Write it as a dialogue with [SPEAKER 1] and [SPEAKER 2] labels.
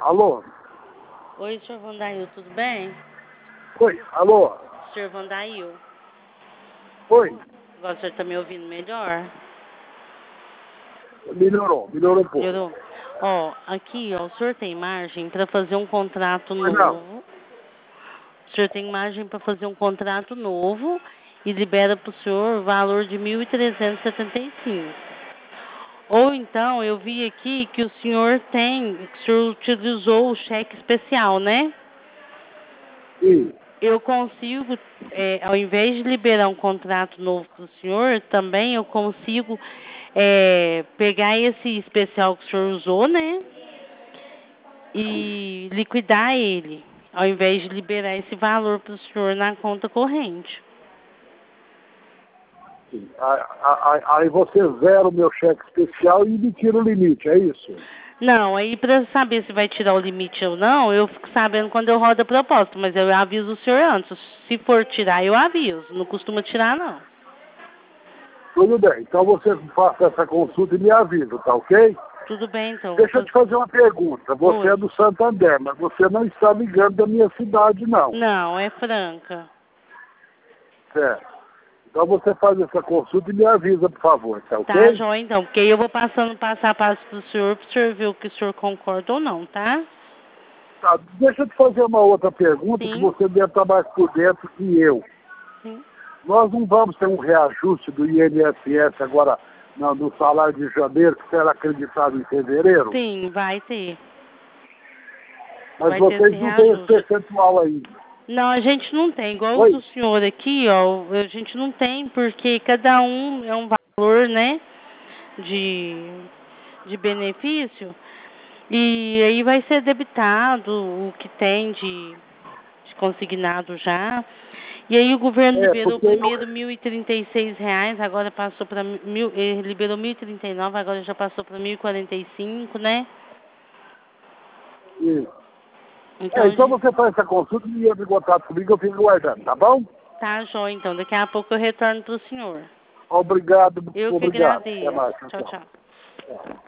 [SPEAKER 1] Alô?
[SPEAKER 2] Oi, senhor Vandail, tudo bem?
[SPEAKER 1] Oi, alô?
[SPEAKER 2] Senhor Vandail,
[SPEAKER 1] Oi?
[SPEAKER 2] agora o senhor está me ouvindo melhor?
[SPEAKER 1] Melhorou um pouco.
[SPEAKER 2] Melhorou? Ó, aqui, ó, o senhor tem margem para fazer um contrato
[SPEAKER 1] Mas não.
[SPEAKER 2] novo. O senhor tem margem para fazer um contrato novo e libera para o senhor o valor de 1.375. Ou então, eu vi aqui que o senhor utilizou o cheque especial, né?
[SPEAKER 1] Sim.
[SPEAKER 2] Eu consigo, ao invés de liberar um contrato novo para o senhor, também eu consigo pegar esse especial que o senhor usou, né? E liquidar ele, ao invés de liberar esse valor para o senhor na conta corrente.
[SPEAKER 1] Sim. Aí você zera o meu cheque especial e me tira o limite, é isso?
[SPEAKER 2] Não, aí para saber se vai tirar o limite ou não, eu fico sabendo quando eu rodo a proposta, mas eu aviso o senhor antes. Se for tirar, eu aviso. Não costuma tirar, não.
[SPEAKER 1] Tudo bem, então você faça essa consulta e me avisa, tá ok?
[SPEAKER 2] Tudo bem, então.
[SPEAKER 1] Deixa eu te fazer uma pergunta. Você
[SPEAKER 2] Oi.
[SPEAKER 1] é do Santander, mas você não está ligando da minha cidade, não.
[SPEAKER 2] Não, é Franca.
[SPEAKER 1] Certo. Então você faz essa consulta e me avisa, por favor, tá
[SPEAKER 2] Tá,
[SPEAKER 1] ok?
[SPEAKER 2] joia, então. Porque aí eu vou passando passo a passo pro senhor ver o que o senhor concorda ou não, tá?
[SPEAKER 1] Tá, deixa eu te fazer uma outra pergunta que
[SPEAKER 2] Sim,
[SPEAKER 1] você deve estar mais por dentro que eu.
[SPEAKER 2] sim.
[SPEAKER 1] Nós não vamos ter um reajuste do INSS agora no salário de janeiro, que será acreditado em fevereiro,
[SPEAKER 2] Sim, vai ter.
[SPEAKER 1] mas
[SPEAKER 2] Vai ter esse
[SPEAKER 1] vocês não têm esse
[SPEAKER 2] reajuste.
[SPEAKER 1] percentual ainda.
[SPEAKER 2] Não, a gente não tem. Igual o
[SPEAKER 1] Oi?
[SPEAKER 2] do senhor aqui, ó. A gente não tem, porque cada um é um valor, né? De benefício. E aí vai ser debitado o que tem de consignado já. E aí o governo
[SPEAKER 1] É,
[SPEAKER 2] liberou
[SPEAKER 1] porque
[SPEAKER 2] primeiro R$ 1.036, agora passou para ele liberou 1.039, agora já passou para 1.045, né? Então,
[SPEAKER 1] então você faz essa consulta e entra em contato comigo, eu fico guardando, tá bom?
[SPEAKER 2] tá, joia, então. Daqui a pouco eu retorno pro senhor.
[SPEAKER 1] Obrigado,
[SPEAKER 2] Eu que
[SPEAKER 1] obrigado. Até
[SPEAKER 2] agradeço.
[SPEAKER 1] mais,
[SPEAKER 2] Tchau,
[SPEAKER 1] tchau.
[SPEAKER 2] tchau.
[SPEAKER 1] Tchau.